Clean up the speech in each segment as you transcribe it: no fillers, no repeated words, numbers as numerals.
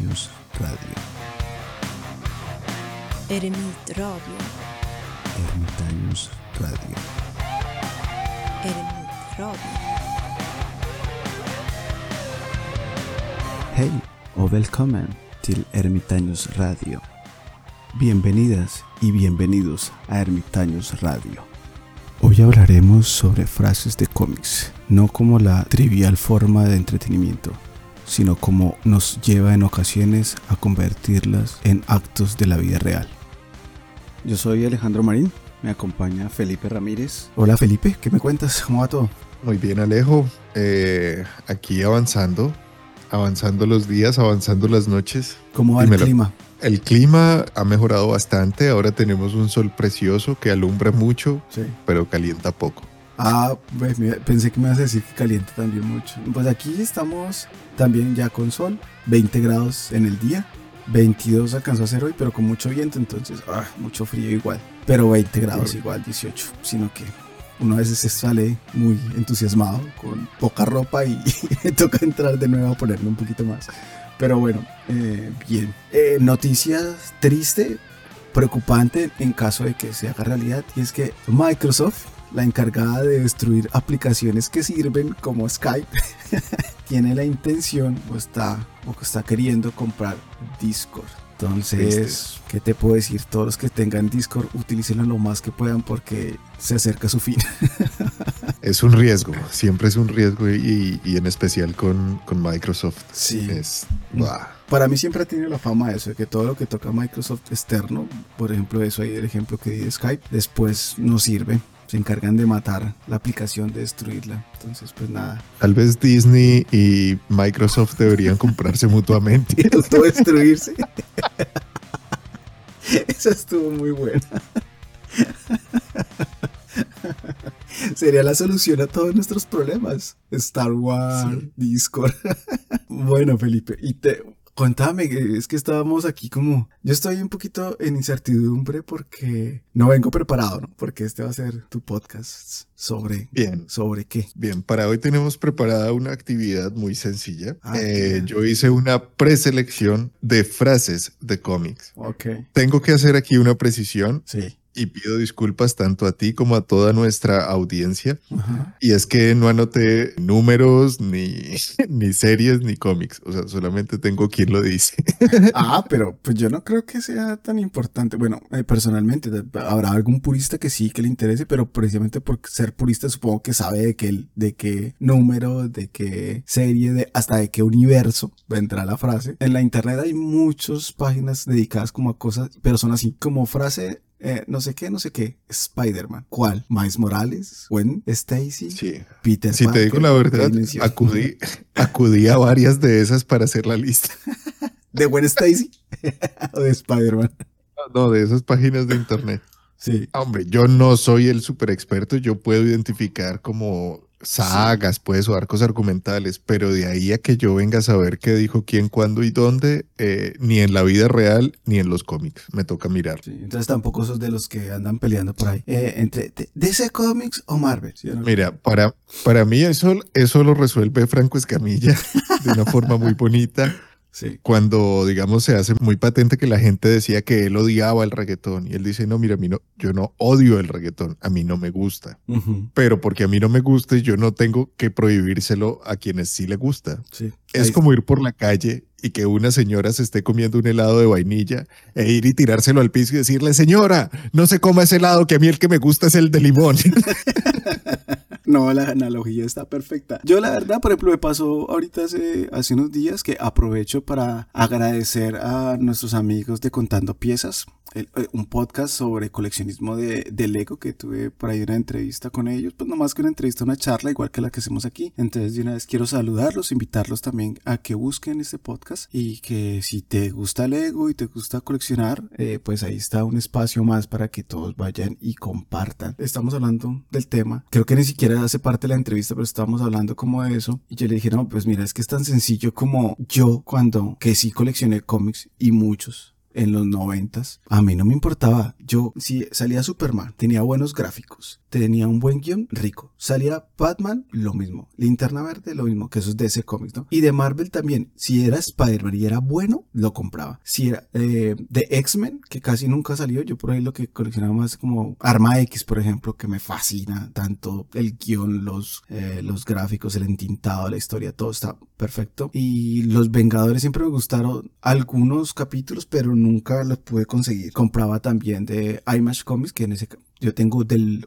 Ermitaños Radio. Eremit Radio. Ermitaños Radio. Eremit Radio. Hej och välkommen till Ermitaños Radio. Bienvenidas y bienvenidos a Ermitaños Radio. Hoy hablaremos sobre frases de cómics, no como la trivial forma de entretenimiento, sino como nos lleva en ocasiones a convertirlas en actos de la vida real. Yo soy Alejandro Marín, me acompaña Felipe Ramírez. Hola Felipe, ¿qué me cuentas? ¿Cómo va todo? Muy bien, Alejo. Aquí avanzando los días, avanzando las noches. ¿Cómo va el clima? El clima ha mejorado bastante. Ahora tenemos un sol precioso que alumbra mucho, sí, pero calienta poco. Pues pensé que me ibas a decir que calienta también mucho. Pues aquí estamos también ya con sol, 20 grados en el día, 22 alcanzó a ser hoy, pero con mucho viento, entonces mucho frío igual. Pero 20 grados igual, 18, sino que uno a veces se sale muy entusiasmado con poca ropa y toca entrar de nuevo a ponerle un poquito más. Pero bueno, bien. Noticia triste, preocupante en caso de que se haga realidad, y es que Microsoft, la encargada de destruir aplicaciones que sirven como Skype, tiene la intención o está queriendo comprar Discord. Entonces, ¿qué te puedo decir? Todos los que tengan Discord, utilícenlo lo más que puedan porque se acerca su fin. Es un riesgo, siempre es un riesgo y en especial con Microsoft. Sí. Para mí siempre ha tenido la fama de eso, de que todo lo que toca Microsoft externo, por ejemplo, eso ahí el ejemplo que di de Skype, después no sirve. Se encargan de matar la aplicación, de destruirla. Entonces, pues nada. Tal vez Disney y Microsoft deberían comprarse mutuamente. Y autodestruirse. Esa estuvo muy buena. Sería la solución a todos nuestros problemas. Star Wars, sí. Discord. Bueno, Felipe, Contame, es que estábamos aquí como... Yo estoy un poquito en incertidumbre porque no vengo preparado, ¿no? Porque este va a ser tu podcast sobre... Bien. ¿Sobre qué? Bien, para hoy tenemos preparada una actividad muy sencilla. Yo hice una preselección de frases de cómics. Ok. Tengo que hacer aquí una precisión. Sí. Y pido disculpas tanto a ti como a toda nuestra audiencia. Uh-huh. Y es que no anoté números, ni series, ni cómics. O sea, solamente tengo quien lo dice. Pero pues yo no creo que sea tan importante. Bueno, personalmente, habrá algún purista que sí, que le interese, pero precisamente por ser purista supongo que sabe de qué número, de qué serie, hasta de qué universo vendrá la frase. En la internet hay muchas páginas dedicadas como a cosas, pero son así, como frase... no sé qué, Spider-Man. ¿Cuál? ¿Miles Morales? ¿Gwen Stacy? Sí. ¿Peter Si Parker? te digo la verdad, acudí a varias de esas para hacer la lista. ¿De Gwen Stacy? ¿O de Spider-Man? No, de esas páginas de internet. Sí. Hombre, yo no soy el super experto, yo puedo identificar como sagas, sí, pues, o arcos argumentales, pero de ahí a que yo venga a saber qué dijo quién, cuándo y dónde, ni en la vida real, ni en los cómics, me toca mirar. Sí, entonces tampoco sos de los que andan peleando por ahí, entre DC Comics o Marvel. ¿Sí o no? Mira, para mí eso lo resuelve Franco Escamilla de una forma muy bonita. Sí. Cuando, digamos, se hace muy patente que la gente decía que él odiaba el reggaetón y él dice, no, mira, yo no odio el reggaetón, a mí no me gusta, pero porque a mí no me guste, yo no tengo que prohibírselo a quienes sí le gusta. Sí. Es como ir por la calle y que una señora se esté comiendo un helado de vainilla e ir y tirárselo al piso y decirle, señora, no se coma ese helado, que a mí el que me gusta es el de limón. No, la analogía está perfecta. Yo la verdad, por ejemplo, me pasó ahorita hace unos días que aprovecho para agradecer a nuestros amigos de Contando Piezas, un podcast sobre coleccionismo de Lego, que tuve por ahí una entrevista con ellos, pues no más que una entrevista, una charla igual que la que hacemos aquí. Entonces de una vez quiero saludarlos, invitarlos también a que busquen este podcast y que si te gusta Lego y te gusta coleccionar, pues ahí está un espacio más para que todos vayan y compartan. Estamos hablando del tema, creo que ni siquiera hace parte de la entrevista, pero estábamos hablando como de eso y yo le dije, no, pues mira, es que es tan sencillo como yo que sí coleccioné cómics y muchos. en los 90s, a mí no me importaba. Yo, si salía Superman, tenía buenos gráficos, tenía un buen guión, rico. Salía Batman, lo mismo. Linterna Verde, lo mismo, que eso es de ese cómic, ¿no? Y de Marvel también. Si era Spider-Man y era bueno, lo compraba. Si era de X-Men, que casi nunca salió, yo por ahí lo que coleccionaba más como Arma X, por ejemplo, que me fascina tanto el guión, los gráficos, el entintado, la historia, todo está perfecto. Y los Vengadores siempre me gustaron algunos capítulos, pero nunca los pude conseguir. Compraba también de Image Comics, que en ese yo tengo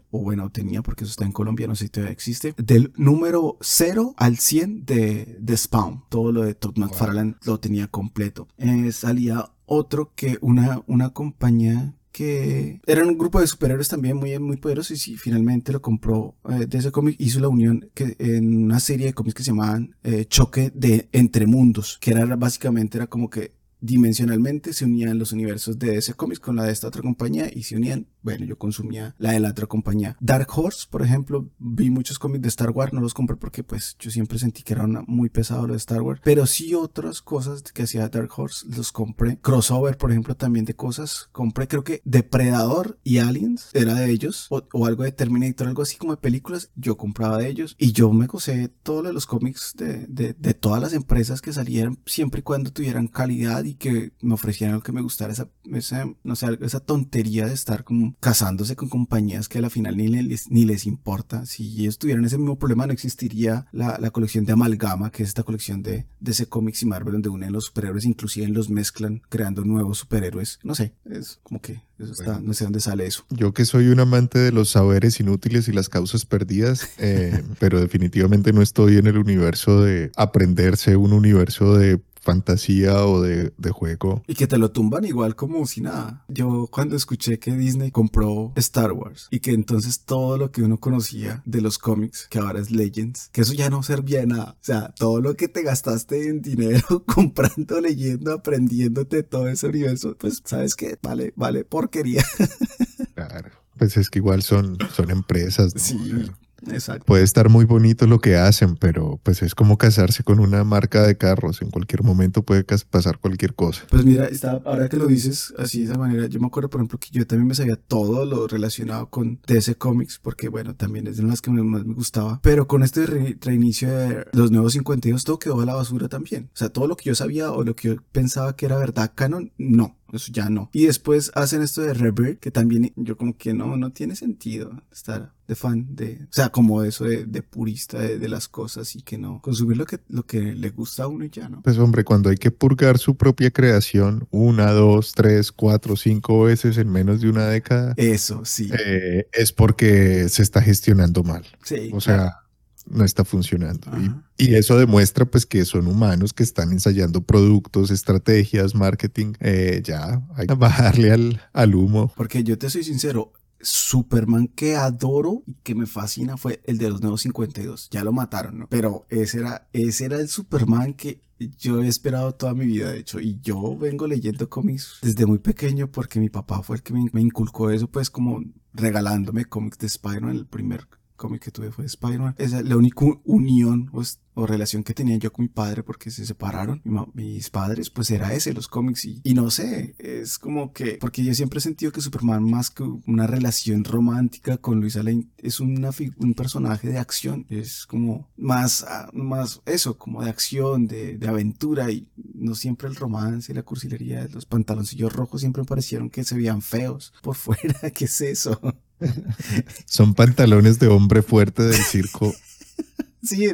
tenía, porque eso está en Colombia, no sé si todavía existe, del número 0 al 100 de Spawn. Todo lo de Todd McFarlane lo tenía completo. Salía otro que una compañía que era un grupo de superhéroes también muy, muy poderosos, y finalmente lo compró de ese cómic. Hizo la unión en una serie de cómics que se llamaban Choque de Entre Mundos, que básicamente era como que dimensionalmente se unían los universos de DC Comics con la de esta otra compañía, y se unían, bueno, yo consumía la de la otra compañía. Dark Horse, por ejemplo, vi muchos cómics de Star Wars, no los compré porque pues yo siempre sentí que era muy pesado lo de Star Wars, pero sí otras cosas que hacía Dark Horse los compré. Crossover, por ejemplo, también de cosas compré. Creo que Depredador y Aliens era de ellos, o algo de Terminator, algo así como de películas, yo compraba de ellos, y yo me gocé todos los cómics de todas las empresas que salieran, siempre y cuando tuvieran calidad y que me ofrecieran algo que me gustara. No sé, esa tontería de estar como casándose con compañías que a la final ni les importa. Si ellos tuvieran ese mismo problema, no existiría la colección de Amalgama, que es esta colección de DC Comics y Marvel, donde unen los superhéroes, inclusive los mezclan creando nuevos superhéroes. No sé, es como que eso está, no sé dónde sale eso. Yo que soy un amante de los saberes inútiles y las causas perdidas, pero definitivamente no estoy en el universo de aprenderse un universo de fantasía o de juego. Y que te lo tumban igual como si nada. Yo cuando escuché que Disney compró Star Wars y que entonces todo lo que uno conocía de los cómics, que ahora es Legends, que eso ya no servía de nada. O sea, todo lo que te gastaste en dinero comprando, leyendo, aprendiéndote todo ese universo, pues sabes que vale porquería. Claro, pues es que igual son empresas, ¿no? Sí. Exacto. Puede estar muy bonito lo que hacen, pero pues es como casarse con una marca de carros. En cualquier momento puede pasar cualquier cosa. Pues mira, ahora que lo dices así de esa manera, yo me acuerdo, por ejemplo, que yo también me sabía todo lo relacionado con DC Comics, porque bueno, también es de las que más me gustaba. Pero con este reinicio de los nuevos 52, todo quedó a la basura también. O sea, todo lo que yo sabía o lo que yo pensaba que era verdad canon, no. Eso ya no. Y después hacen esto de Rebirth, que también yo como que no tiene sentido estar de fan de, o sea, como eso de purista de las cosas, y que no consumir lo que le gusta a uno y ya, ¿no? Pues hombre, cuando hay que purgar su propia creación 1, 2, 3, 4, 5 veces en menos de una década, eso sí, es porque se está gestionando mal. Sí, o sea, claro. No está funcionando. Y eso demuestra pues que son humanos que están ensayando productos, estrategias, marketing. Ya hay que bajarle al humo. Porque yo te soy sincero, Superman que adoro y que me fascina fue el de los nuevos 52. Ya lo mataron, ¿no? Pero ese era el Superman que yo he esperado toda mi vida, de hecho. Y yo vengo leyendo cómics desde muy pequeño porque mi papá fue el que me inculcó eso, pues como regalándome cómics de Spider-Man. El primer cómic que tuve fue Spider-Man. Esa es la única unión o relación que tenía yo con mi padre, porque se separaron mis padres, pues era ese, los cómics, y no sé, es como que, porque yo siempre he sentido que Superman, más que una relación romántica con Luisa Lane, es un personaje de acción, es como más eso, como de acción, de aventura, y no siempre el romance y la cursilería. Los pantaloncillos rojos siempre me parecieron que se veían feos por fuera. ¿Qué es eso? Son pantalones de hombre fuerte del circo. Sí,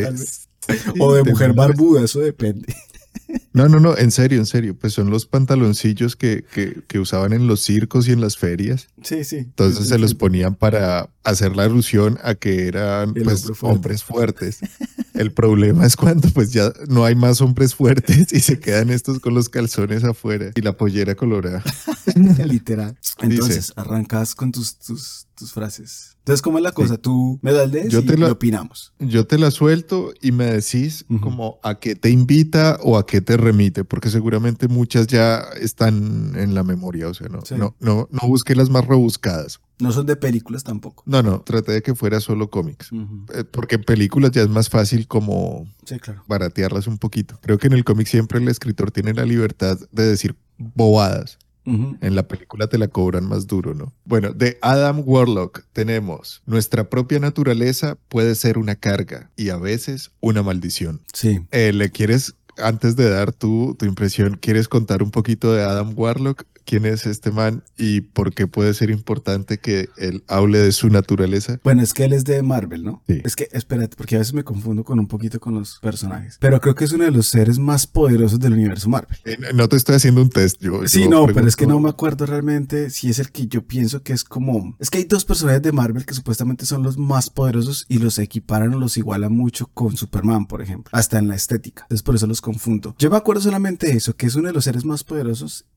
o de mujer barbuda, eso depende. No, en serio, pues son los pantaloncillos que usaban en los circos y en las ferias. Sí. Entonces se los ponían para hacer la alusión a que eran pues hombres fuertes. El problema es cuando pues ya no hay más hombres fuertes y se quedan estos con los calzones afuera y la pollera colorada. Literal. Entonces arrancas con tus tus frases. Entonces, ¿cómo es la cosa? Sí. Tú me das lees Yo y te la- opinamos. Yo te la suelto y me decís Ujú. como a qué te invita o a qué te remite, porque seguramente muchas ya están en la memoria, o sea, no, Sí. no busqué las más rebuscadas. No son de películas tampoco. No, traté de que fuera solo cómics, Ujú. porque en películas ya es más fácil como Sí, claro. baratearlas un poquito. Creo que en el cómic siempre el escritor tiene la libertad de decir bobadas. Ujú. En la película te la cobran más duro, ¿no? Bueno, de Adam Warlock tenemos: nuestra propia naturaleza puede ser una carga y a veces una maldición. Sí. ¿Le quieres, antes de dar tu impresión, quieres contar un poquito de Adam Warlock? ¿Quién es este man y por qué puede ser importante que él hable de su naturaleza? Bueno, es que él es de Marvel, ¿no? Sí. Es que, espérate, porque a veces me confundo con un poquito con los personajes. Pero creo que es uno de los seres más poderosos del universo Marvel. No te estoy haciendo un test, Sí, yo no, pero es que no pregunto- me acuerdo realmente si es el que yo pienso que es como... Es que hay dos personajes de Marvel que supuestamente son los más poderosos y los equiparan o los igualan mucho con Superman, por ejemplo. Hasta en la estética. Entonces por eso los confundo. Yo me acuerdo solamente de eso, que es uno de los seres más poderosos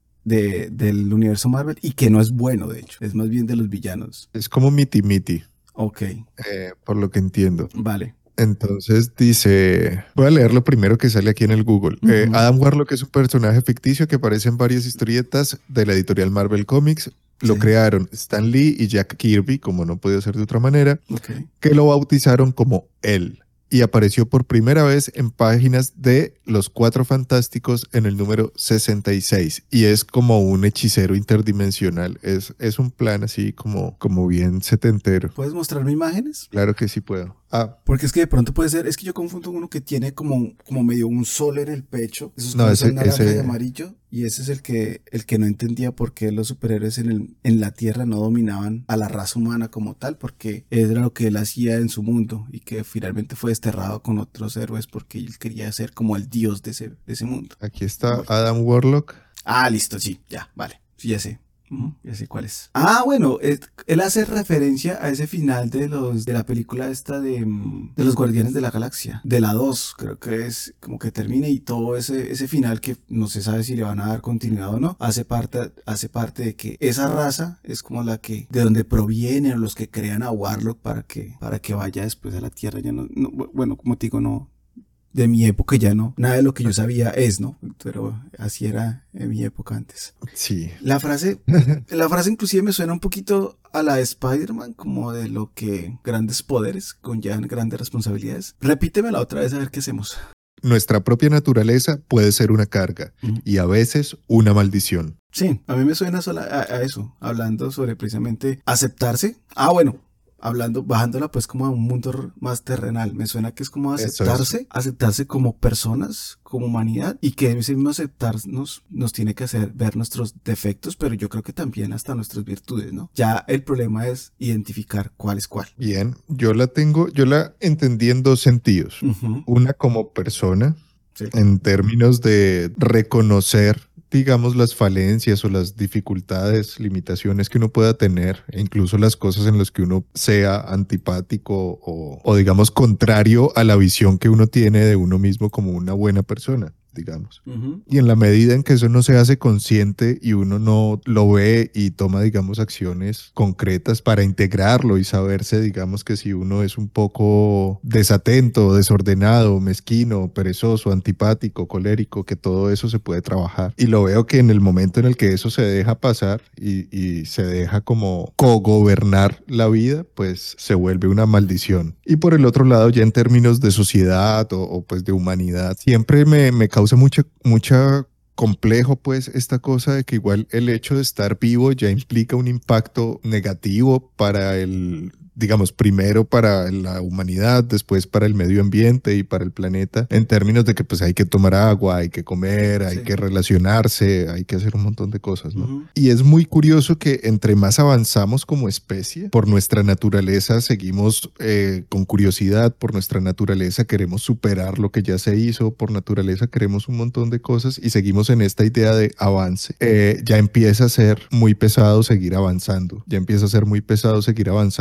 del universo Marvel y que no es bueno, de hecho. Es más bien de los villanos. Es como Miti Miti, Ok, por lo que entiendo. vale. Entonces dice, voy a leer lo primero que sale aquí en el Google. Ujú. Adam Warlock es un personaje ficticio que aparece en varias historietas de la editorial Marvel Comics. Lo Sí. crearon Stan Lee y Jack Kirby, como no podía ser de otra manera, Ok. que lo bautizaron como él. Y apareció por primera vez en páginas de Los Cuatro Fantásticos en el número 66. Y es como un hechicero interdimensional. Es un plan así como bien setentero. ¿Puedes mostrarme imágenes? Claro que sí puedo. Porque es que de pronto puede ser, es que yo confundo uno que tiene como medio un sol en el pecho, esos No, colores ese- naranja y ese- amarillo, y ese es el que no entendía por qué los superhéroes en la Tierra no dominaban a la raza humana como tal, porque era lo que él hacía en su mundo, y que finalmente fue desterrado con otros héroes porque él quería ser como el dios de ese mundo. Aquí está Adam Warlock. Ah, listo, sí, ya, vale, sí, ya sé. Ujú, ya sé cuál es. Ah, bueno, él hace referencia a ese final de la película esta de los Guardianes de la Galaxia. De la 2, creo que es como que termine y todo ese final que no se sabe si le van a dar continuidad o no, hace parte de que esa raza es como la que, de donde provienen los que crean a Warlock para que vaya después a la Tierra. Ya bueno, como te digo, no. De mi época ya no. Nada de lo que yo sabía es, ¿no? Pero así era en mi época antes. Sí. La frase inclusive me suena un poquito a la de Spider-Man, como de lo que grandes poderes conllevan grandes responsabilidades. Repítemela otra vez a ver qué hacemos. Nuestra propia naturaleza puede ser una carga y a veces una maldición. Sí, a mí me suena a eso, hablando sobre precisamente aceptarse. Ah, bueno. Bajándola pues como a un mundo más terrenal, me suena que es como aceptarse como personas, como humanidad, y que ese mismo aceptarnos nos tiene que hacer ver nuestros defectos, pero yo creo que también hasta nuestras virtudes, ¿no? Ya el problema es identificar cuál es cuál. Bien, yo la entendí en dos sentidos. Ujú. Una como persona, Sí. en términos de reconocer, digamos, las falencias o las dificultades, limitaciones que uno pueda tener, e incluso las cosas en las que uno sea antipático o digamos, contrario a la visión que uno tiene de uno mismo como una buena persona, digamos. Ujú. Y en la medida en que eso no se hace consciente y uno no lo ve y toma, digamos, acciones concretas para integrarlo y saberse, digamos, que si uno es un poco desatento, desordenado, mezquino, perezoso, antipático, colérico, que todo eso se puede trabajar. Y lo veo que en el momento en el que eso se deja pasar y se deja como cogobernar la vida, pues se vuelve una maldición. Y por el otro lado, ya en términos de sociedad o pues de humanidad, siempre me causa mucha complejo pues esta cosa de que igual el hecho de estar vivo ya implica un impacto negativo para digamos, primero para la humanidad, después para el medio ambiente y para el planeta, en términos de que pues hay que tomar agua, hay que comer, hay Sí. que relacionarse, hay que hacer un montón de cosas, ¿no? Ujú. Y es muy curioso que entre más avanzamos como especie, por nuestra naturaleza seguimos con curiosidad, por nuestra naturaleza queremos superar lo que ya se hizo, por naturaleza queremos un montón de cosas y seguimos en esta idea de avance. Ya empieza a ser muy pesado seguir avanzando, ya empieza a ser muy pesado seguir avanzando para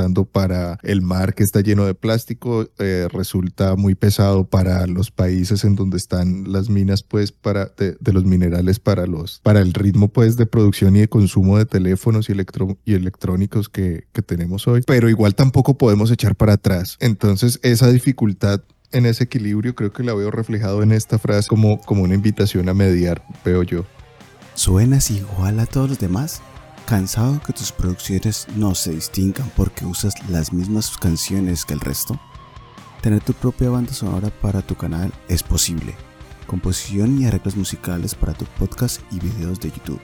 para el mar que está lleno de plástico, resulta muy pesado para los países en donde están las minas, pues, de los minerales para el ritmo, pues, de producción y de consumo de teléfonos y electrónicos que tenemos hoy. Pero igual tampoco podemos echar para atrás. Entonces, esa dificultad en ese equilibrio creo que la veo reflejado en esta frase como una invitación a mediar, veo yo. ¿Suenas igual a todos los demás? ¿Cansado que tus producciones no se distingan porque usas las mismas canciones que el resto? Tener tu propia banda sonora para tu canal es posible. Composición y arreglos musicales para tu podcast y videos de YouTube.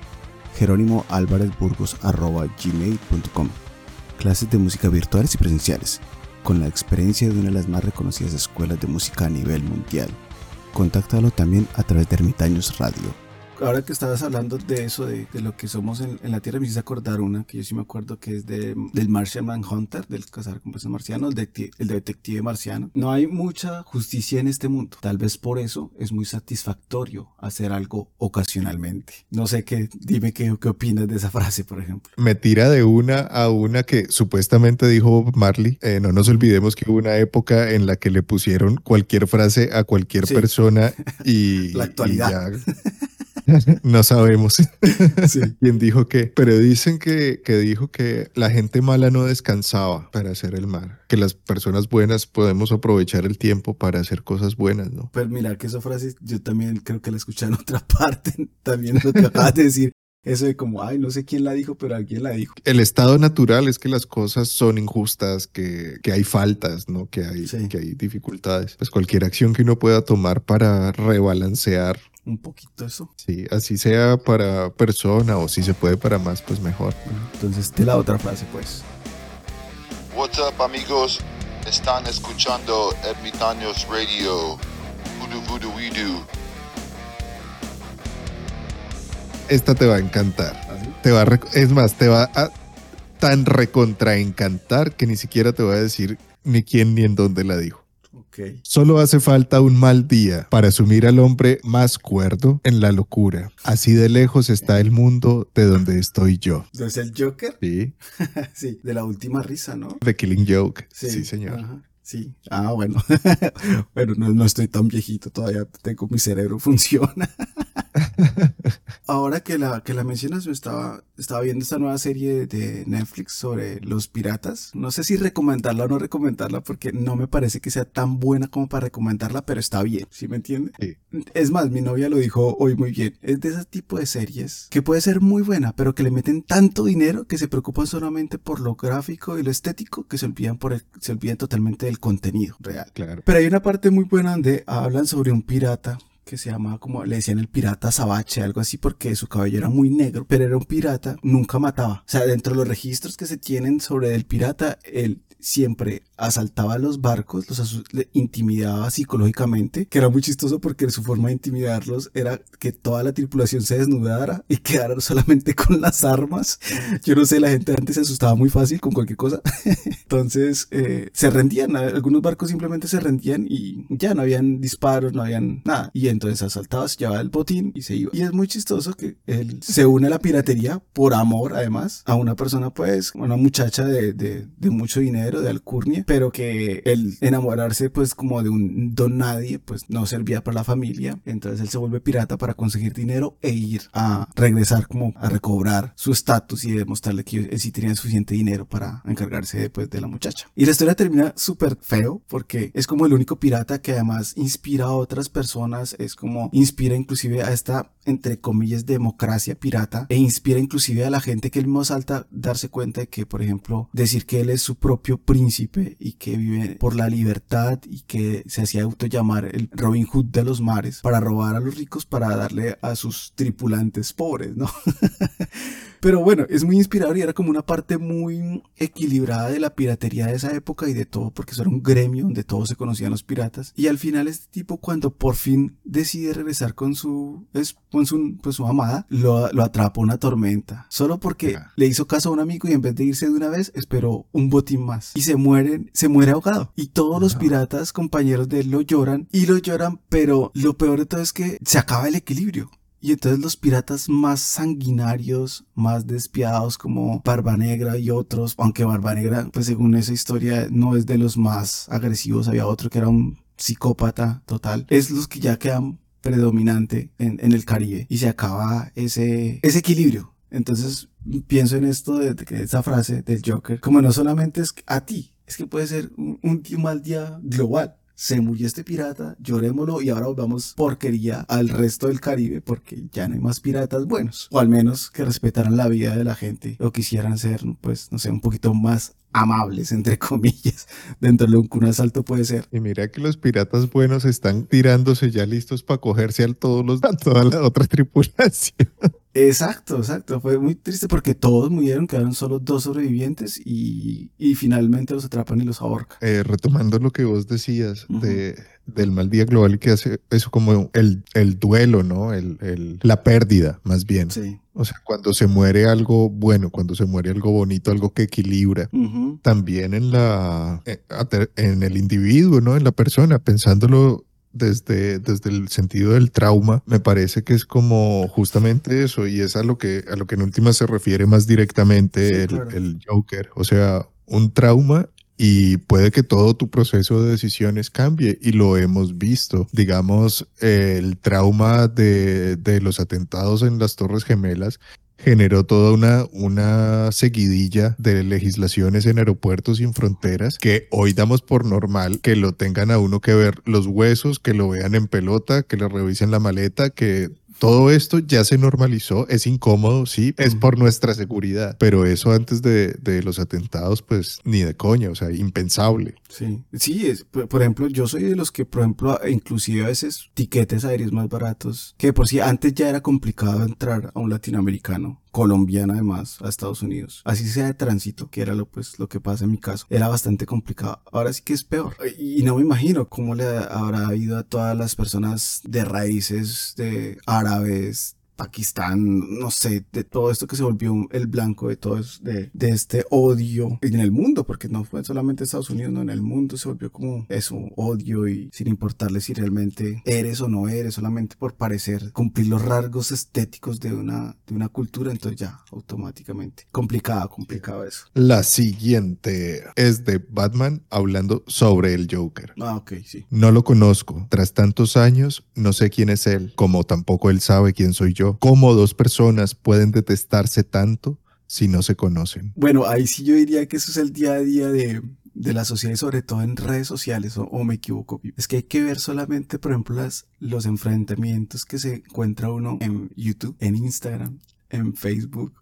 jeronimoalvarezburgos@gmail.com. Clases de música virtuales y presenciales, con la experiencia de una de las más reconocidas escuelas de música a nivel mundial. Contáctalo también a través de Ermitaños Radio. Ahora que estabas hablando de eso, de lo que somos en la Tierra, me hiciste acordar una que yo sí me acuerdo que es del Martian Manhunter, del cazarrecompensas marciano, el detective marciano. No hay mucha justicia en este mundo. Tal vez por eso es muy satisfactorio hacer algo ocasionalmente. No sé dime qué opinas de esa frase, por ejemplo. Me tira de una a una que supuestamente dijo Bob Marley. No nos olvidemos que hubo una época en la que le pusieron cualquier frase a cualquier persona y la actualidad. Y ya no sabemos quién dijo qué, pero dicen que dijo que la gente mala no descansaba para hacer el mal, que las personas buenas podemos aprovechar el tiempo para hacer cosas buenas, ¿no? Pues mira que esa frase yo también creo que la escuché en otra parte, también lo que acabas de decir. Eso de como, no sé quién la dijo, pero alguien la dijo. El estado natural es que las cosas son injustas, que hay faltas, ¿no? Que hay dificultades. Pues cualquier acción que uno pueda tomar para rebalancear un poquito eso. Sí, así sea para persona o si se puede para más, pues mejor. Entonces, de la otra frase, pues. What's up, amigos? Están escuchando Ermitaños Radio. Voodoo, voodoo, we do. Esta te va a encantar. ¿Así? Te va a tan recontraencantar que ni siquiera te voy a decir ni quién ni en dónde la dijo. Okay. Solo hace falta un mal día para sumir al hombre más cuerdo en la locura. Así de lejos está el mundo de donde estoy yo. ¿Es el Joker? Sí. Sí, de la última risa, ¿no? The Killing Joke. Sí, señor. Ajá. Sí. Bueno. Bueno, no estoy tan viejito, todavía tengo mi cerebro funciona. Ahora que la mencionas, estaba viendo esta nueva serie de Netflix sobre los piratas. No sé si recomendarla o no recomendarla porque no me parece que sea tan buena como para recomendarla, pero está bien, ¿sí me entiende? Sí. Es más, mi novia lo dijo hoy muy bien. Es de ese tipo de series que puede ser muy buena, pero que le meten tanto dinero que se preocupan solamente por lo gráfico y lo estético que se olvidan totalmente del contenido real. Claro. Pero hay una parte muy buena donde hablan sobre un pirata que se llamaba, como le decían, el pirata azabache, algo así, porque su cabello era muy negro, pero era un pirata, nunca mataba. O sea, dentro de los registros que se tienen sobre el pirata, él siempre asaltaba los barcos, le intimidaba psicológicamente, que era muy chistoso porque su forma de intimidarlos era que toda la tripulación se desnudara y quedara solamente con las armas. Yo no sé, la gente antes se asustaba muy fácil con cualquier cosa. Entonces se rendían, algunos barcos simplemente se rendían y ya no habían disparos, no habían nada. Y entonces asaltaba, se llevaba el botín y se iba. Y es muy chistoso que él se une a la piratería por amor, además, a una persona, pues, una muchacha de mucho dinero, de alcurnia, pero que el enamorarse, pues, como de un don nadie, pues no servía para la familia. Entonces él se vuelve pirata para conseguir dinero e ir a regresar, como a recobrar su estatus y demostrarle que él sí tenía suficiente dinero para encargarse después de la muchacha. Y la historia termina súper feo porque es como el único pirata que además inspira a otras personas, es como inspira inclusive a esta, entre comillas, democracia pirata, e inspira inclusive a la gente que él mismo salta darse cuenta de que, por ejemplo, decir que él es su propio príncipe y que vive por la libertad y que se hacía autollamar el Robin Hood de los mares para robar a los ricos para darle a sus tripulantes pobres, ¿no? Pero bueno, es muy inspirador y era como una parte muy equilibrada de la piratería de esa época y de todo, porque eso era un gremio donde todos se conocían los piratas. Y al final este tipo, cuando por fin decide regresar con su amada, lo atrapa una tormenta. Solo porque le hizo caso a un amigo y en vez de irse de una vez, esperó un botín más. Y se muere ahogado. Y todos los piratas, compañeros de él, lo lloran, pero lo peor de todo es que se acaba el equilibrio. Y entonces los piratas más sanguinarios, más despiadados como Barba Negra y otros, aunque Barba Negra, pues según esa historia, no es de los más agresivos, había otro que era un psicópata total, es los que ya quedan predominante en el Caribe y se acaba ese equilibrio. Entonces pienso en esto de esa frase del Joker, como no solamente es a ti, es que puede ser un mal día global. Se murió este pirata, llorémoslo y ahora volvamos porquería al resto del Caribe porque ya no hay más piratas buenos. O al menos que respetaran la vida de la gente o quisieran ser, pues, no sé, un poquito más amables, entre comillas, dentro de lo que un asalto puede ser. Y mira que los piratas buenos están tirándose ya listos para cogerse a toda la otra tripulación. Exacto. Fue muy triste porque todos murieron, quedaron solo 2 sobrevivientes y finalmente los atrapan y los ahorcan. Retomando lo que vos decías del mal día global que hace eso como el duelo, ¿no? La pérdida, más bien. Sí. O sea, cuando se muere algo bueno, cuando se muere algo bonito, algo que equilibra. También en el individuo, ¿no? En la persona, pensándolo desde el sentido del trauma, me parece que es como justamente eso, y es a lo que en última se refiere más directamente claro. el Joker. O sea, un trauma. Y puede que todo tu proceso de decisiones cambie, y lo hemos visto. Digamos, el trauma de los atentados en las Torres Gemelas generó toda una seguidilla de legislaciones en aeropuertos sin fronteras que hoy damos por normal que lo tengan a uno que ver los huesos, que lo vean en pelota, que le revisen la maleta, que... Todo esto ya se normalizó, es incómodo, sí, es por nuestra seguridad, pero eso antes de los atentados, pues ni de coña, o sea, impensable. Sí, por ejemplo, yo soy de los que, por ejemplo, inclusive a veces tiquetes aéreos más baratos, que por si antes ya era complicado entrar a un latinoamericano, colombiano además, a Estados Unidos, así sea de tránsito, que era lo que pasa en mi caso, era bastante complicado. Ahora sí que es peor, y no me imagino cómo le habrá ido a todas las personas de raíces de árabes, Pakistán, no sé, de todo esto que se volvió el blanco de todo eso, de este odio en el mundo, porque no fue solamente Estados Unidos, no, en el mundo se volvió como eso, odio, y sin importarle si realmente eres o no eres, solamente por parecer, cumplir los rasgos estéticos de una cultura, entonces ya, automáticamente, complicado eso. La siguiente es de Batman hablando sobre el Joker. Ok, sí. No lo conozco, tras tantos años, no sé quién es él, como tampoco él sabe quién soy yo. ¿Cómo 2 personas pueden detestarse tanto si no se conocen? Bueno, ahí sí yo diría que eso es el día a día de la sociedad y sobre todo en redes sociales, o me equivoco. Es que hay que ver solamente, por ejemplo, los enfrentamientos que se encuentra uno en YouTube, en Instagram, en Facebook,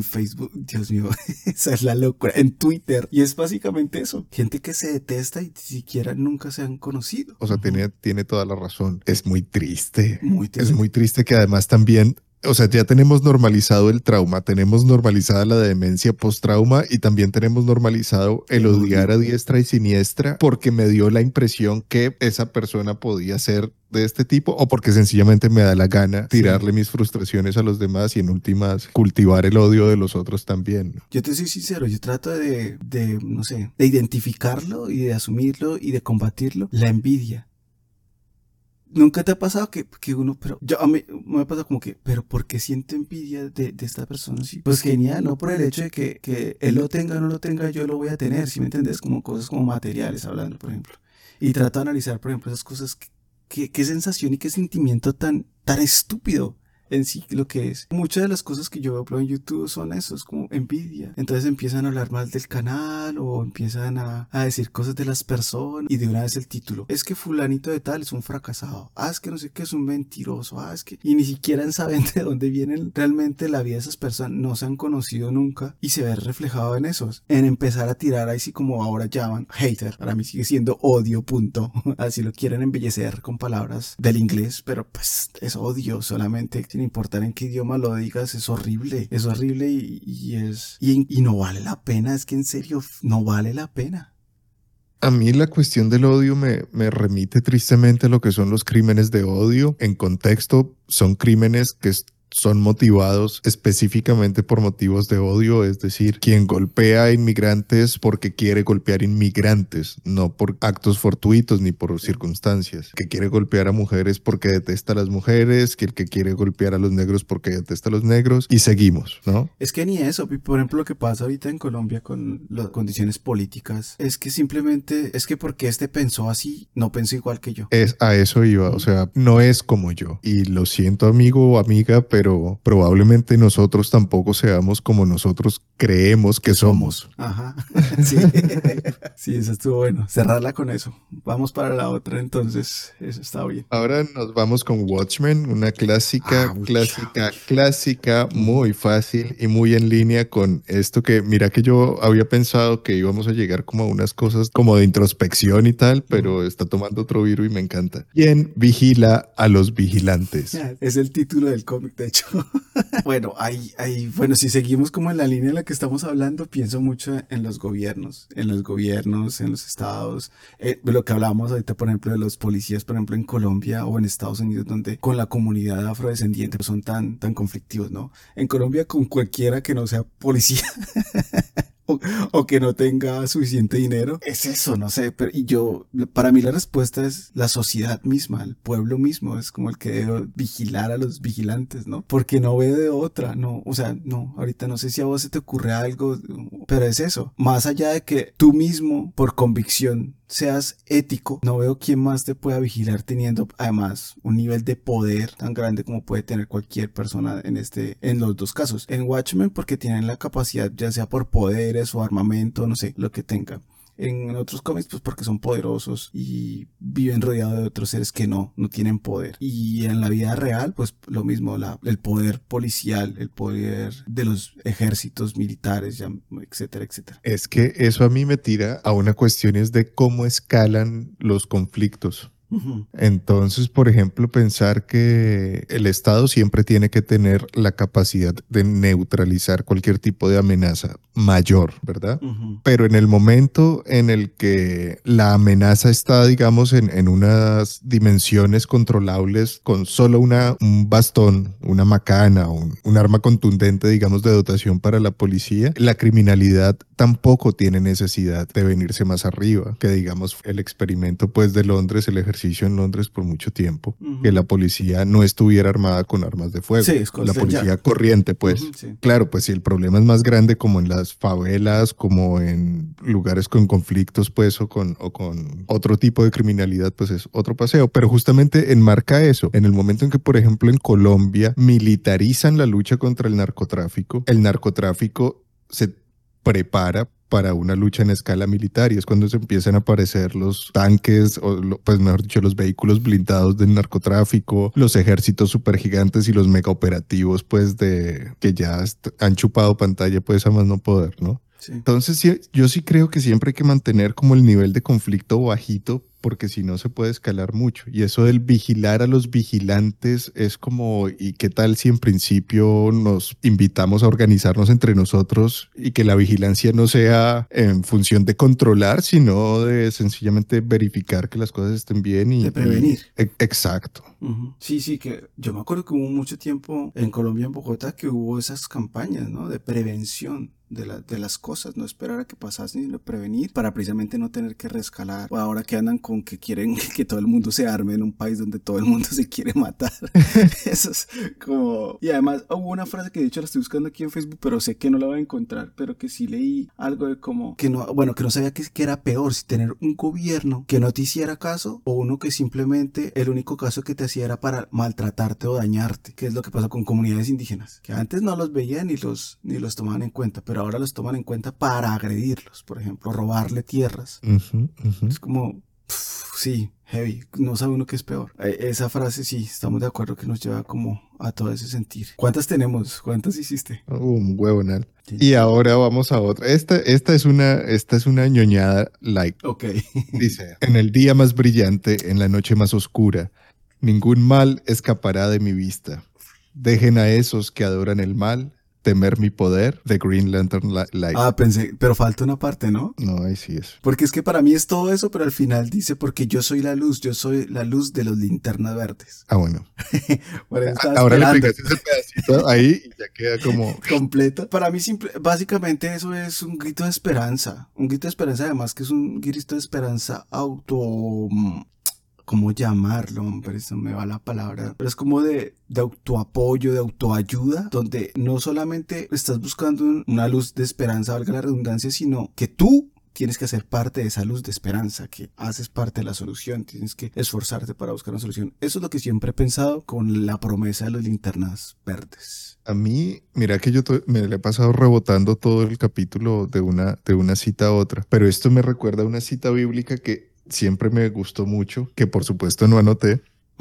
Dios mío, esa es la locura, en Twitter, y es básicamente eso, gente que se detesta y ni siquiera nunca se han conocido. O sea, tiene toda la razón. Es muy triste. Muy triste. Es muy triste que además también, o sea, ya tenemos normalizado el trauma, tenemos normalizada la demencia post-trauma y también tenemos normalizado el odiar a diestra y siniestra porque me dio la impresión que esa persona podía ser de este tipo o porque sencillamente me da la gana tirarle mis frustraciones a los demás y en últimas cultivar el odio de los otros también. Yo te soy sincero, yo trato de no sé, de identificarlo y de asumirlo y de combatirlo, la envidia. ¿Nunca te ha pasado que uno, pero a mí me ha pasado como que, pero ¿por qué siento envidia de esta persona? Sí, pues genial, no por el hecho de que él lo tenga o no lo tenga, yo lo voy a tener, ¿sí me entiendes? Como cosas como materiales hablando, por ejemplo. Y trato de analizar, por ejemplo, esas cosas, qué sensación y qué sentimiento tan estúpido en sí lo que es. Muchas de las cosas que yo veo en YouTube son eso, es como envidia. Entonces empiezan a hablar mal del canal o empiezan a decir cosas de las personas y de una vez el título. Es que fulanito de tal es un fracasado. Es que no sé qué, es un mentiroso. Es que... Y ni siquiera saben de dónde vienen realmente la vida de esas personas. No se han conocido nunca y se ve reflejado en eso. En empezar a tirar ahí sí como ahora llaman hater. Para mí sigue siendo odio, punto. Así lo quieren embellecer con palabras del inglés, pero pues es odio solamente. Sin importar en qué idioma lo digas, es horrible y no vale la pena, es que en serio no vale la pena. A mí la cuestión del odio me remite tristemente a lo que son los crímenes de odio. En contexto, son crímenes que son motivados específicamente por motivos de odio, es decir, quien golpea a inmigrantes porque quiere golpear inmigrantes, no por actos fortuitos ni por circunstancias. Que quiere golpear a mujeres porque detesta a las mujeres, que el que quiere golpear a los negros porque detesta a los negros, y seguimos, ¿no? Es que ni eso, por ejemplo, lo que pasa ahorita en Colombia con las condiciones políticas, es que simplemente, es que porque este pensó así, no pensó igual que yo. A eso iba, o sea, no es como yo. Y lo siento, amigo o amiga, pero probablemente nosotros tampoco seamos como nosotros creemos que somos. Ajá. Sí. Sí, eso estuvo bueno. Cerrarla con eso. Vamos para la otra, entonces, eso está bien. Ahora nos vamos con Watchmen, una clásica, clásica, muy fácil y muy en línea con esto que, mira que yo había pensado que íbamos a llegar como a unas cosas como de introspección y tal, pero está tomando otro virus y me encanta. ¿Quién vigila a los vigilantes? Es el título del cómic, de hecho. Bueno, bueno, si seguimos como en la línea en la que estamos hablando, pienso mucho en los gobiernos, en los estados, lo que hablábamos ahorita, por ejemplo, de los policías, por ejemplo, en Colombia o en Estados Unidos, donde con la comunidad afrodescendiente son tan conflictivos, ¿no? En Colombia con cualquiera que no sea policía. O que no tenga suficiente dinero. Es eso, no sé, pero para mí la respuesta es la sociedad misma, el pueblo mismo, es como el que debe vigilar a los vigilantes, ¿no? Porque no ve de otra, no, o sea, no, ahorita no sé si a vos se te ocurre algo, pero es eso, más allá de que tú mismo, por convicción, seas ético, no veo quién más te pueda vigilar teniendo además un nivel de poder tan grande como puede tener cualquier persona en los dos casos. En Watchmen porque tienen la capacidad, ya sea por poderes o armamento, no sé, lo que tengan. En otros cómics, pues porque son poderosos y viven rodeados de otros seres que no tienen poder. Y en la vida real, pues lo mismo, el poder policial, el poder de los ejércitos militares, etcétera, etcétera. Es que eso a mí me tira a una cuestión es de cómo escalan los conflictos. Uh-huh. Entonces, por ejemplo, pensar que el Estado siempre tiene que tener la capacidad de neutralizar cualquier tipo de amenaza mayor, ¿verdad? Uh-huh. Pero en el momento en el que la amenaza está, digamos, en unas dimensiones controlables con solo un bastón, una macana, un arma contundente, digamos, de dotación para la policía, la criminalidad tampoco tiene necesidad de venirse más arriba, que digamos el experimento pues de Londres, el ejercicio en Londres por mucho tiempo, uh-huh, que la policía no estuviera armada con armas de fuego, sí, la policía corriente pues. Uh-huh, sí. Claro, pues si el problema es más grande como en las favelas, como en lugares con conflictos pues o con otro tipo de criminalidad, pues es otro paseo, pero justamente enmarca eso, en el momento en que por ejemplo en Colombia militarizan la lucha contra el narcotráfico se prepara para una lucha en escala militar y es cuando se empiezan a aparecer los tanques o pues mejor dicho los vehículos blindados del narcotráfico, los ejércitos supergigantes y los mega operativos pues que ya han chupado pantalla pues a más no poder, ¿no? Sí. Entonces yo sí creo que siempre hay que mantener como el nivel de conflicto bajito porque si no se puede escalar mucho. Y eso del vigilar a los vigilantes es como, ¿y qué tal si en principio nos invitamos a organizarnos entre nosotros y que la vigilancia no sea en función de controlar, sino de sencillamente verificar que las cosas estén bien y... De prevenir. Exacto. Uh-huh. Sí, que yo me acuerdo que hubo mucho tiempo en Colombia, en Bogotá, que hubo esas campañas, ¿no? De prevención de las cosas, no esperar a que pasasen, sino prevenir para precisamente no tener que reescalar. O ahora que andan con que quieren que todo el mundo se arme en un país donde todo el mundo se quiere matar. Eso es como... Y además hubo una frase que de hecho la estoy buscando aquí en Facebook, pero sé que no la voy a encontrar, pero que sí leí algo de como que no sabía que era peor, si tener un gobierno que no te hiciera caso o uno que simplemente el único caso que te hacía era para maltratarte o dañarte, que es lo que pasa con comunidades indígenas, que antes no los veían ni los tomaban en cuenta, pero ahora los toman en cuenta para agredirlos, por ejemplo, robarle tierras. Uh-huh, uh-huh. Es como, sí, heavy, no sabe uno qué es peor. Esa frase sí, estamos de acuerdo que nos lleva como a todo ese sentir. ¿Cuántas tenemos? ¿Cuántas hiciste? Un huevonal. Sí. Y ahora vamos a otra. Esta es una ñoñada like. Ok. Dice, en el día más brillante, en la noche más oscura, ningún mal escapará de mi vista. Dejen a esos que adoran el mal temer mi poder, The Green Lantern Light. Ah, pensé, pero falta una parte, ¿no? No, ahí sí es. Porque es que para mí es todo eso, pero al final dice, porque yo soy la luz de los linternas verdes. Ah, bueno. Por eso estaba Ahora le esperando. pegaste ese pedacito ahí y ya queda como... Completo. Para mí, básicamente eso es un grito de esperanza. Un grito de esperanza, además que es un grito de esperanza ¿cómo llamarlo? Hombre, eso me va la palabra. Pero es como de autoapoyo, de autoayuda, donde no solamente estás buscando una luz de esperanza, valga la redundancia, sino que tú tienes que hacer parte de esa luz de esperanza, que haces parte de la solución, tienes que esforzarte para buscar una solución. Eso es lo que siempre he pensado con la promesa de las linternas verdes. A mí, mira que yo me le he pasado rebotando todo el capítulo de una cita a otra, pero esto me recuerda a una cita bíblica que siempre me gustó mucho, que por supuesto no anoté.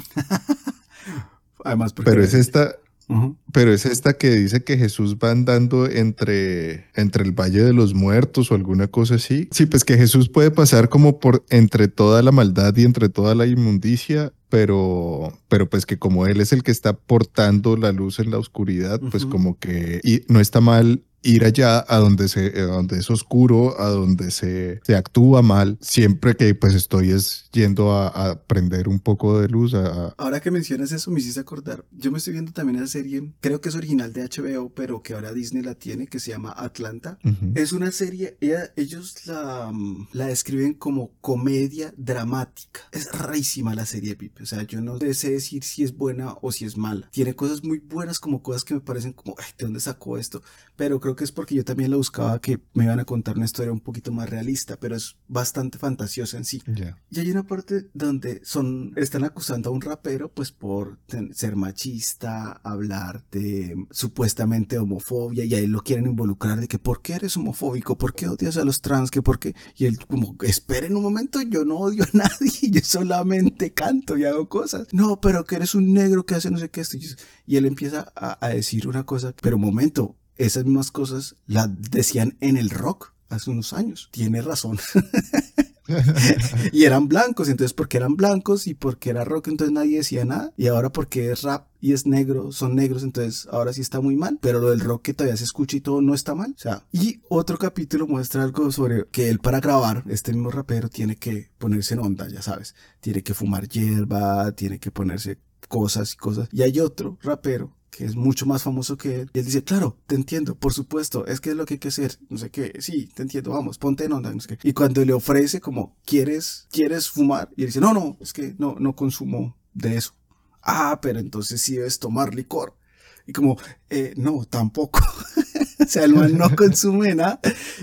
Además, porque... Pero es esta... Uh-huh. Pero es esta que dice que Jesús va andando entre el Valle de los Muertos o alguna cosa así. Sí, pues que Jesús puede pasar como por entre toda la maldad y entre toda la inmundicia, pero pues que como Él es el que está portando la luz en la oscuridad, pues Uh-huh. como que y no está mal ir allá a donde es oscuro, a donde se actúa mal, siempre que pues estoy yendo a prender un poco de luz. Ahora que mencionas eso me hiciste acordar, yo me estoy viendo también esa serie, creo que es original de HBO, pero que ahora Disney la tiene, que se llama Atlanta. Uh-huh. Es una serie, ellos la describen como comedia dramática. Es rarísima la serie, Pipe, o sea, yo no sé decir si es buena o si es mala. Tiene cosas muy buenas como cosas que me parecen como, ay, ¿de dónde sacó esto? Pero creo que es porque yo también la buscaba que me iban a contar una historia un poquito más realista, pero es bastante fantasiosa en sí. Yeah. Y hay una parte donde están acusando a un rapero pues por ser machista, hablar de supuestamente homofobia, y a él lo quieren involucrar de que ¿por qué eres homofóbico? ¿Por qué odias a los trans? ¿Que por qué? Y él como, esperen un momento, yo no odio a nadie, yo solamente canto y hago cosas. No, pero que eres un negro que hace no sé qué esto. Y él empieza a decir una cosa, pero un momento, esas mismas cosas las decían en el rock hace unos años. Tiene razón. Y eran blancos, entonces porque eran blancos y porque era rock, entonces nadie decía nada. Y ahora porque es rap y es negro, son negros, entonces ahora sí está muy mal. Pero lo del rock que todavía se escucha y todo no está mal. O sea, y otro capítulo muestra algo sobre que él para grabar, este mismo rapero tiene que ponerse en onda, ya sabes. Tiene que fumar hierba, tiene que ponerse cosas y cosas. Y hay otro rapero que es mucho más famoso que él, y él dice, claro, te entiendo, por supuesto, es que es lo que hay que hacer, no sé qué, sí, te entiendo, vamos, ponte en onda, no sé qué. Y cuando le ofrece como, ¿quieres fumar? Y él dice, no, es que no consumo de eso. Ah, pero entonces sí debes tomar licor. Y como, no, tampoco. O sea, el man no consume nada.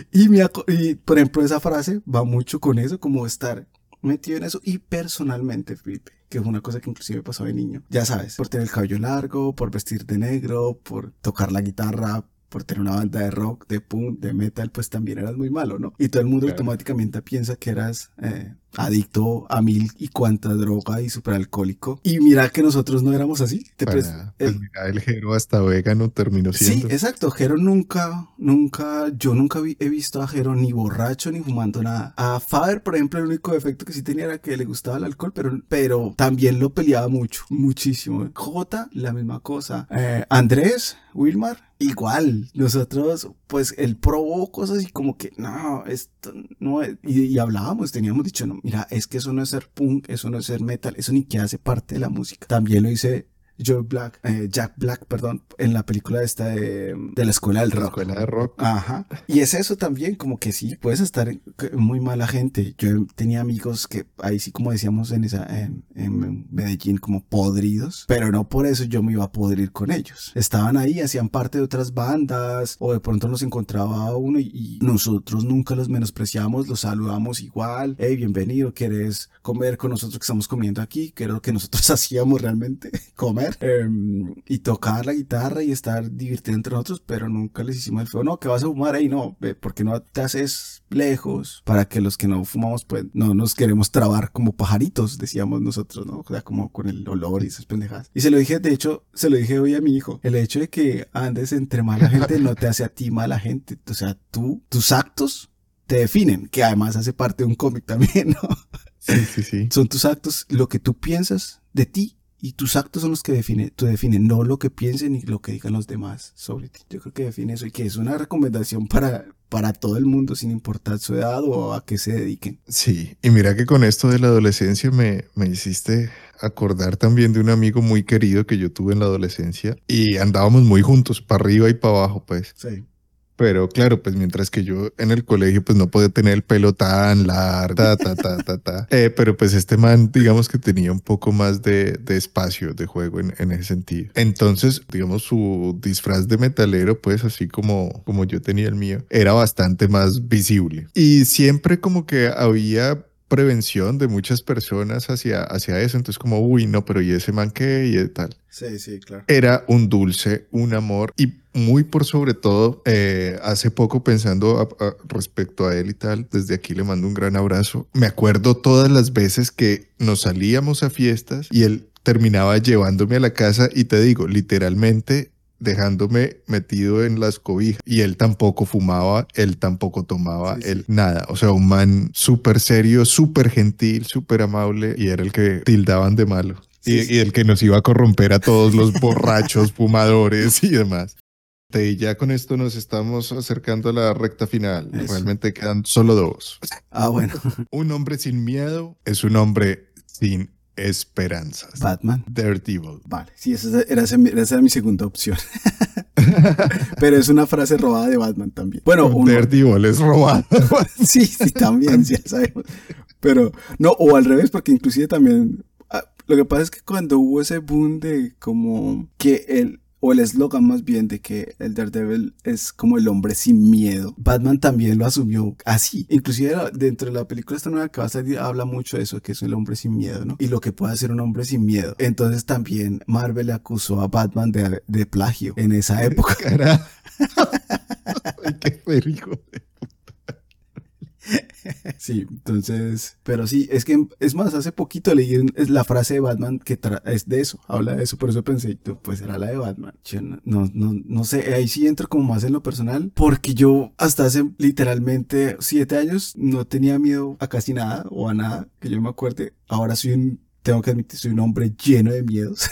Y por ejemplo, esa frase va mucho con eso, como estar metido en eso. Y personalmente, Felipe, que es una cosa que inclusive me pasó de niño, ya sabes, por tener el cabello largo, por vestir de negro, por tocar la guitarra, por tener una banda de rock, de punk, de metal, pues también eras muy malo, ¿no? Y todo el mundo automáticamente piensa que eras adicto a mil y cuanta droga y superalcohólico. Y mira que nosotros no éramos así. Pues mira, el Jero hasta vegano terminó siendo. Sí, exacto. Jero yo nunca he visto a Jero ni borracho ni fumando nada. A Faber, por ejemplo, el único defecto que sí tenía era que le gustaba el alcohol, pero también lo peleaba mucho, muchísimo. Jota, la misma cosa. Andrés, Wilmar, igual. Nosotros, pues, él probó cosas y como que, no, esto no es. Y hablábamos, teníamos dicho, no, mira, es que eso no es ser punk, eso no es ser metal, eso ni que hace parte de la música. También lo hice Jack Black, en la película esta de la escuela del rock. La escuela de rock. Ajá. Y es eso también, como que sí, puedes estar muy mala gente. Yo tenía amigos que ahí sí, como decíamos en Medellín, como podridos, pero no por eso yo me iba a podrir con ellos. Estaban ahí, hacían parte de otras bandas, o de pronto nos encontraba uno y nosotros nunca los menospreciamos, los saludamos igual. Hey, bienvenido, ¿quieres comer con nosotros que estamos comiendo aquí? Que era lo que nosotros hacíamos realmente, comer. Y tocar la guitarra y estar divirtiendo entre nosotros, pero nunca les hicimos el feo. No, que vas a fumar ahí, no, porque no te haces lejos para que los que no fumamos, pues no nos queremos trabar como pajaritos, decíamos nosotros, ¿no? O sea, como con el olor y esas pendejadas. Y se lo dije hoy a mi hijo, el hecho de que andes entre mala gente no te hace a ti mala gente, o sea, tus actos te definen, que además hace parte de un cómic también, ¿no? Sí. Son tus actos, lo que tú piensas de ti y tus actos son los que te definen, no lo que piensen ni lo que digan los demás sobre ti. Yo creo que define eso y que es una recomendación para todo el mundo sin importar su edad o a qué se dediquen. Sí, y mira que con esto de la adolescencia me hiciste acordar también de un amigo muy querido que yo tuve en la adolescencia y andábamos muy juntos, para arriba y para abajo, pues. Sí. Pero claro, pues mientras que yo en el colegio pues no podía tener el pelo tan largo, pero pues este man digamos que tenía un poco más de espacio de juego en ese sentido. Entonces, digamos, su disfraz de metalero, pues así como yo tenía el mío, era bastante más visible. Y siempre como que había prevención de muchas personas hacia eso, entonces como, uy, no, pero ¿y ese man qué? Y tal. Sí, sí, claro. Era un dulce, un amor y muy por sobre todo, hace poco pensando respecto a él y tal, desde aquí le mando un gran abrazo. Me acuerdo todas las veces que nos salíamos a fiestas y él terminaba llevándome a la casa y te digo, literalmente dejándome metido en las cobijas y él tampoco fumaba, él tampoco tomaba, Sí, él sí. nada, o sea, un man súper serio, súper gentil, súper amable y era el que tildaban de malo. Sí, sí. Y el que nos iba a corromper a todos los borrachos, fumadores y demás. Y ya con esto nos estamos acercando a la recta final. Eso. Realmente quedan solo dos. Ah, bueno. Un hombre sin miedo es un hombre sin esperanzas. Batman. Daredevil. Vale, sí, esa era mi segunda opción. Pero es una frase robada de Batman también. Bueno, Daredevil es robado. Sí, también, ya sabemos. Pero, no, o al revés, porque inclusive también, lo que pasa es que cuando hubo ese boom de como que o el eslogan más bien de que el Daredevil es como el hombre sin miedo, Batman también lo asumió así. Inclusive dentro de la película esta nueva que va a salir habla mucho de eso, que es el hombre sin miedo, ¿no? Y lo que puede hacer un hombre sin miedo. Entonces también Marvel le acusó a Batman de plagio en esa época. Carajo. Ay, qué feo, hijo de... Sí, entonces, pero sí, es que, es más, hace poquito leí la frase de Batman que es de eso, habla de eso, por eso pensé, pues era la de Batman. Yo no sé, ahí sí entro como más en lo personal, porque yo hasta hace literalmente 7 años no tenía miedo a casi nada, o a nada, que yo me acuerde. Ahora tengo que admitir, soy un hombre lleno de miedos.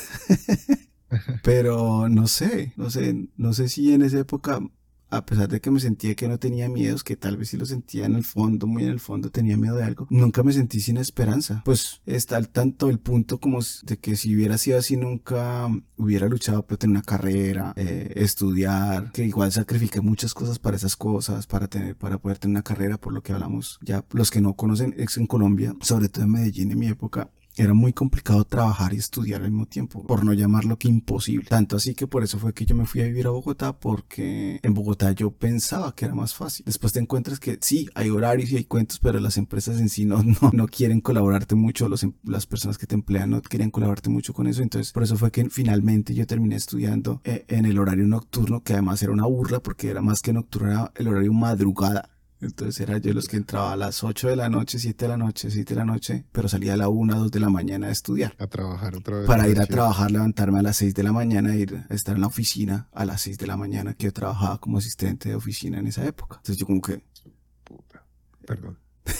Pero no sé si en esa época, a pesar de que me sentía que no tenía miedos, que tal vez sí lo sentía en el fondo, muy en el fondo tenía miedo de algo, nunca me sentí sin esperanza. Pues está al tanto el punto como de que si hubiera sido así nunca hubiera luchado por tener una carrera, estudiar, que igual sacrifiqué muchas cosas para esas cosas, para poder tener una carrera, por lo que hablamos ya los que no conocen, en Colombia, sobre todo en Medellín en mi época. Era muy complicado trabajar y estudiar al mismo tiempo, por no llamarlo que imposible. Tanto así que por eso fue que yo me fui a vivir a Bogotá, porque en Bogotá yo pensaba que era más fácil. Después te encuentras que sí, hay horarios y hay cuentos, pero las empresas en sí no quieren colaborarte mucho, las personas que te emplean no quieren colaborarte mucho con eso. Entonces por eso fue que finalmente yo terminé estudiando en el horario nocturno, que además era una burla porque era más que nocturno, era el horario madrugada. Entonces era yo los que entraba a las 8 de la noche, 7 de la noche, pero salía a la 1, 2 de la mañana a estudiar. A trabajar otra vez. Para ir a trabajar, levantarme a las 6 de la mañana, ir a estar en la oficina a las 6 de la mañana, que yo trabajaba como asistente de oficina en esa época. Entonces yo como que... Puta, perdón.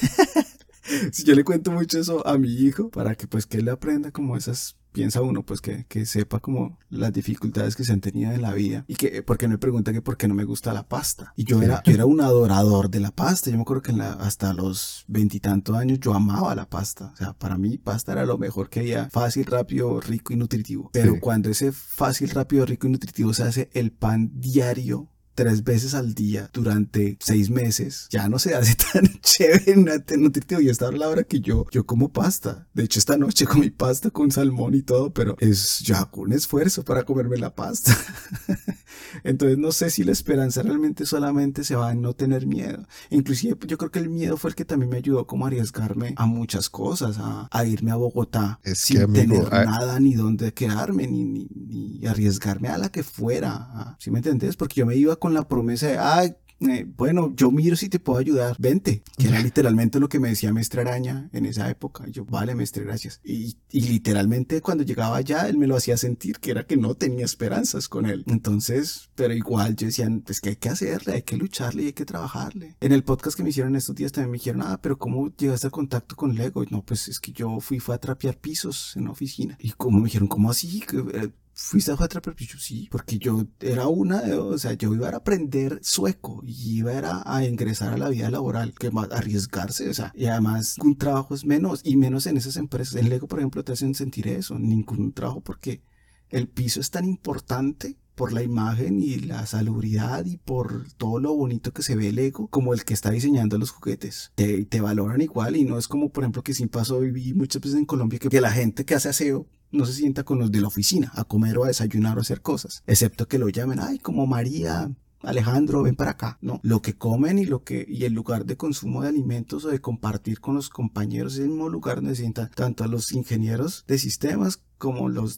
Si yo le cuento mucho eso a mi hijo, para que pues que él aprenda como esas... Piensa uno, pues que sepa como las dificultades que se han tenido en la vida. Y que, porque me pregunta que por qué no me gusta la pasta. Y yo era un adorador de la pasta. Yo me acuerdo que hasta los 20 y tantos años yo amaba la pasta. O sea, para mí pasta era lo mejor que había. Fácil, rápido, rico y nutritivo. Pero cuando ese fácil, rápido, rico y nutritivo se hace el pan diario, 3 veces al día durante 6 meses, ya no se hace tan chévere, tan nutritivo. Y esta es la hora que yo como pasta. De hecho, esta noche comí pasta con salmón y todo, pero es ya un esfuerzo para comerme la pasta. Entonces no sé si la esperanza realmente solamente se va en no tener miedo. Inclusive yo creo que el miedo fue el que también me ayudó como a arriesgarme a muchas cosas, a irme a Bogotá sin tener nada ni dónde quedarme, ni arriesgarme a la que fuera. ¿Sí me entendés? Porque yo me iba con la promesa de, bueno, yo miro si te puedo ayudar, vente, que era literalmente lo que me decía Maestre Araña en esa época. Yo, vale, maestre, gracias. Y literalmente cuando llegaba allá, él me lo hacía sentir que era que no tenía esperanzas con él. Entonces, pero igual yo decía, pues que hay que hacerle, hay que lucharle y hay que trabajarle. En el podcast que me hicieron estos días también me dijeron, pero ¿cómo llegaste a contacto con Lego? Y no, pues es que yo fue a trapear pisos en la oficina. Y como me dijeron, ¿cómo así? ¿Fuiste a trapear pisos? Sí, porque yo era o sea, yo iba a aprender sueco y iba a ingresar a la vida laboral, que más arriesgarse, o sea, y además un trabajo es menos, y menos en esas empresas. En Lego, por ejemplo, te hacen sentir eso, ningún trabajo, porque el piso es tan importante por la imagen y la salubridad y por todo lo bonito que se ve el Lego, como el que está diseñando los juguetes. Te valoran igual, y no es como, por ejemplo, que sin paso viví muchas veces en Colombia que la gente que hace aseo no se sienta con los de la oficina a comer o a desayunar o a hacer cosas, excepto que lo llamen, como María, Alejandro, ven para acá. No, lo que comen y el lugar de consumo de alimentos o de compartir con los compañeros es el mismo lugar donde se sientan tanto a los ingenieros de sistemas como los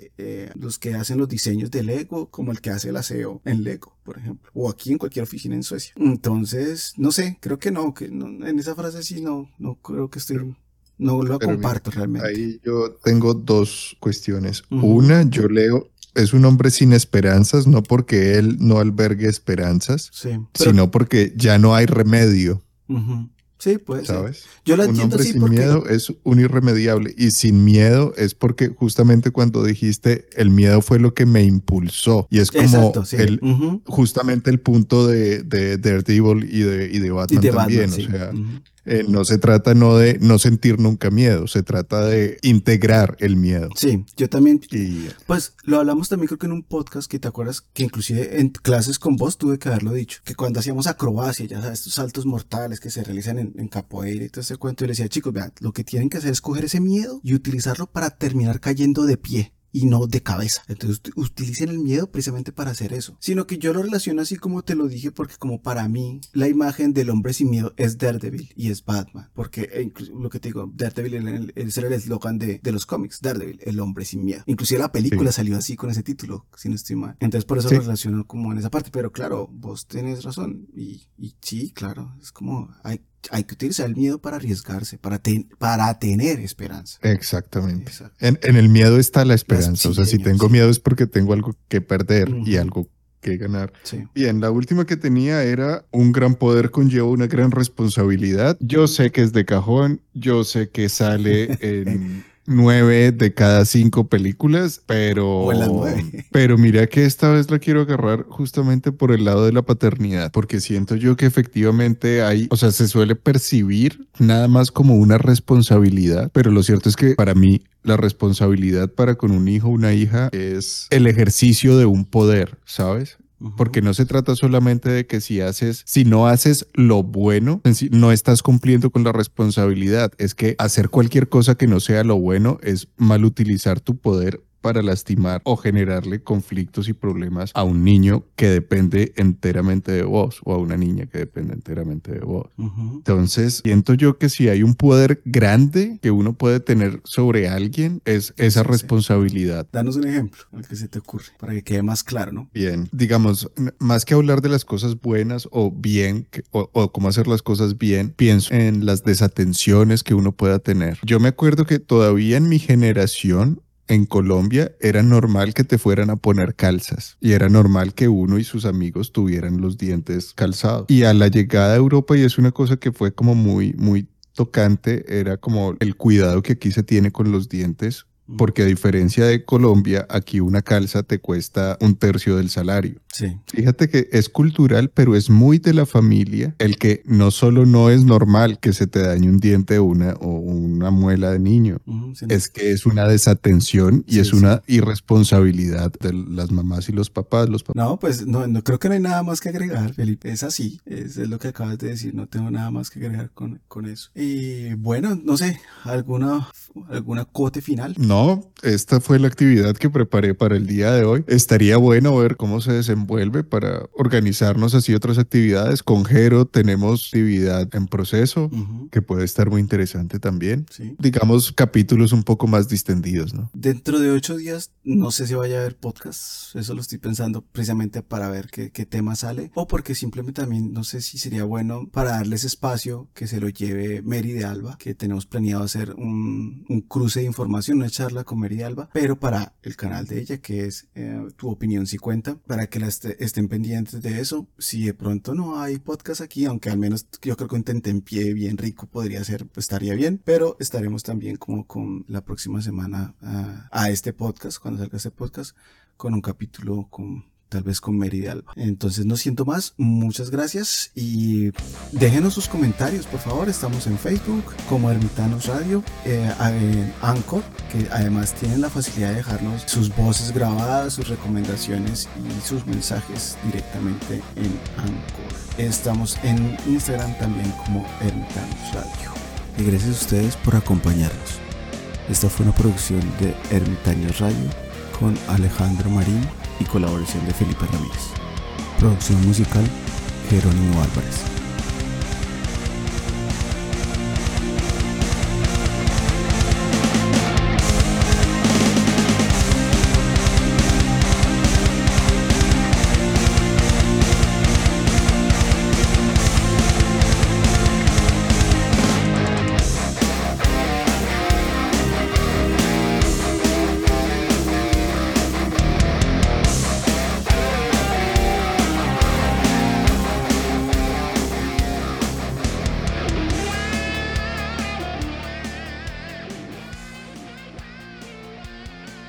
que hacen los diseños de Lego, como el que hace el aseo en Lego, por ejemplo, o aquí en cualquier oficina en Suecia. Entonces, no sé, creo que no, en esa frase sí no creo que no lo comparto realmente. Ahí yo tengo dos cuestiones. Una, yo leo, es un hombre sin esperanzas, no porque él no albergue esperanzas, sino porque ya no hay remedio. Sí, puede ¿sabes? ser. Yo lo un entiendo hombre así sin porque... miedo es un irremediable, y sin miedo es porque justamente cuando dijiste el miedo fue lo que me impulsó, y es como exacto, sí. Justamente el punto de Daredevil y de Batman también, sí. O sea, no se trata de no sentir nunca miedo, se trata de integrar el miedo. Sí, yo también, pues lo hablamos también creo que en un podcast, que te acuerdas que inclusive en clases con vos tuve que haberlo dicho, que cuando hacíamos acrobacia, ya sabes, estos saltos mortales que se realizan en capoeira y todo ese cuento, yo le decía, chicos, vean, lo que tienen que hacer es coger ese miedo y utilizarlo para terminar cayendo de pie y no de cabeza. Entonces utilicen el miedo precisamente para hacer eso. Sino que yo lo relaciono así como te lo dije, porque como para mí la imagen del hombre sin miedo es Daredevil y es Batman, porque lo que te digo, Daredevil es el eslogan de los cómics, Daredevil, el hombre sin miedo. Inclusive la película salió así con ese título, si no estoy mal. Entonces por eso lo relaciono como en esa parte, pero claro, vos tenés razón y sí, claro, es como hay que utilizar el miedo para arriesgarse, para tener esperanza. Exactamente. En el miedo está la esperanza. O sea, si tengo miedo es porque tengo algo que perder y algo que ganar. Sí. Bien, la última que tenía era: un gran poder conlleva una gran responsabilidad. Yo sé que es de cajón, yo sé que sale en 9 de cada 5 películas, pero mira que esta vez la quiero agarrar justamente por el lado de la paternidad, porque siento yo que efectivamente se suele percibir nada más como una responsabilidad, pero lo cierto es que para mí la responsabilidad para con un hijo o una hija es el ejercicio de un poder, ¿sabes? Porque no se trata solamente de que si no haces lo bueno, no estás cumpliendo con la responsabilidad. Es que hacer cualquier cosa que no sea lo bueno es mal utilizar tu poder para lastimar o generarle conflictos y problemas a un niño que depende enteramente de vos, o a una niña que depende enteramente de vos. Entonces, siento yo que si hay un poder grande que uno puede tener sobre alguien, es esa responsabilidad. Danos un ejemplo, el que se te ocurre, para que quede más claro, ¿no? Bien, digamos, más que hablar de las cosas buenas o bien, o cómo hacer las cosas bien, pienso en las desatenciones que uno pueda tener. Yo me acuerdo que todavía en mi generación, en Colombia, era normal que te fueran a poner calzas, y era normal que uno y sus amigos tuvieran los dientes calzados. Y a la llegada a Europa, y es una cosa que fue como muy, muy tocante, era como el cuidado que aquí se tiene con los dientes, porque a diferencia de Colombia, aquí una calza te cuesta 1/3 del salario. Sí. Fíjate que es cultural, pero es muy de la familia el que no solo no es normal que se te dañe un diente o una muela de niño, es que es una desatención y es una irresponsabilidad de las mamás y los papás. No, pues no creo que no hay nada más que agregar, Felipe. Es así, es lo que acabas de decir, no tengo nada más que agregar con eso. Y bueno, no sé, algo? ¿Alguna cote final? No, esta fue la actividad que preparé para el día de hoy. Estaría bueno ver cómo se desenvuelve para organizarnos así otras actividades. Con Jero tenemos actividad en proceso que puede estar muy interesante también. Sí. Digamos, capítulos un poco más distendidos, ¿no? Dentro de 8 días no sé si vaya a haber podcast, eso lo estoy pensando precisamente para ver qué tema sale, o porque simplemente también no sé si sería bueno para darles espacio que se lo lleve Mary de Alba, que tenemos planeado hacer un cruce de información, una charla con Mary de Alba, pero para el canal de ella, que es Tu Opinión Si Cuenta, para que estén pendientes de eso. Si de pronto no hay podcast aquí, aunque al menos yo creo que un tentempié bien rico podría ser, pues estaría bien, pero estaremos también como con la próxima semana a este podcast, cuando salga este podcast, con un capítulo tal vez con Mary de Alba. Entonces no siento más, muchas gracias y déjenos sus comentarios, por favor. Estamos en Facebook como Ermitaños Radio, en Anchor, que además tienen la facilidad de dejarnos sus voces grabadas, sus recomendaciones y sus mensajes directamente en Anchor. Estamos en Instagram también como Ermitaños Radio. Y gracias a ustedes por acompañarnos. Esta fue una producción de Ermitaños Radio con Alejandro Marín y colaboración de Felipe Ramírez. Producción musical Jerónimo Álvarez.